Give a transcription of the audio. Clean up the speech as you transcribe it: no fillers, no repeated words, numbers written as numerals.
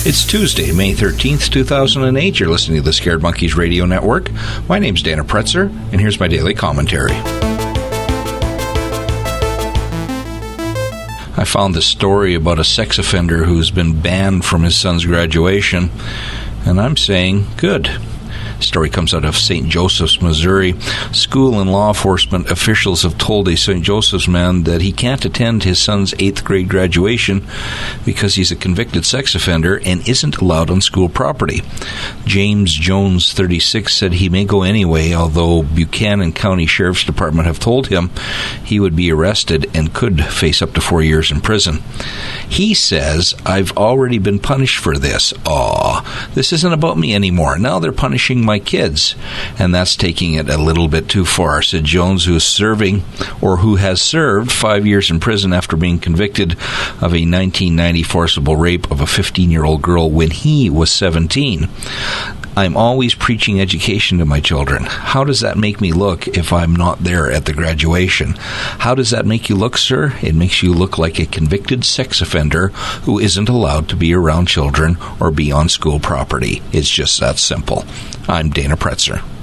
It's Tuesday, May 13th, 2008. You're listening to the Scared Monkeys Radio Network. My name's Dana Pretzer, and here's my daily commentary. I found this story about a sex offender who's been banned from his son's graduation, and I'm saying, good. The story comes out of St. Joseph's, Missouri. School and law enforcement officials have told a St. Joseph's man that he can't attend his son's 8th grade graduation because he's a convicted sex offender and isn't allowed on school property. James Jones, 36, said he may go anyway, although Buchanan County Sheriff's Department have told him he would be arrested and could face up to 4 years in prison. He says, I've already been punished for this. Aw, this isn't about me anymore. Now they're punishing my kids, and that's taking it a little bit too far, said Jones, who has served 5 years in prison after being convicted of a 1990 forcible rape of a 15-year-old girl when he was 17. I'm always preaching education to my children. How does that make me look if I'm not there at the graduation? How does that make you look, sir? It makes you look like a convicted sex offender who isn't allowed to be around children or be on school property. It's just that simple. I'm Dana Pretzer.